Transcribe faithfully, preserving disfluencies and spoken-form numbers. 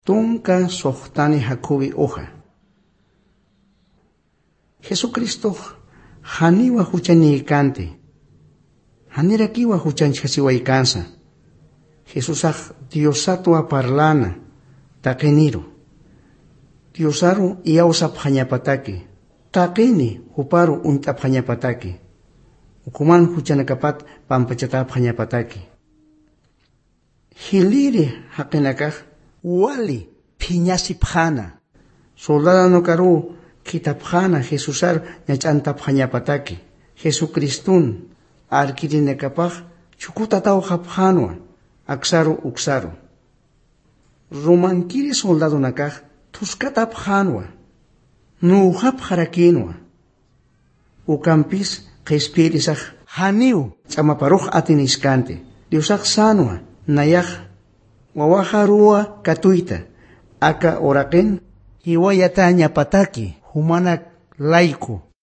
tunka sohtani hakubi hoja. Jesucristo haniwa huchani kante. Hanirakiwa huchanchasiwa kansa. Jesusaj Diosatua parlana takeniro. Diosaru iausa phanyapataki. Takini huparu unta phanyapataki. Ukuman huchanakapat pampachata phanyapataki. Hiliri hakinakaj wali piñasi phana. Soldada no karu kitapjana Jesusar ñachanta phanyapataki. Jesucristun arkirinekapaj chukutatao japjanwa. Aksaru uksaru. Romankiri soldado nakaj tuskatap hanwa. Nuhap harakinwa. Ukampis kespirisaj haniu. Chamaparuj atiniskante. Diosak sanwa. Nayaj. Wawajarua katuita. Aka oraken. Hiwayata ñapataki. Humanak laiku.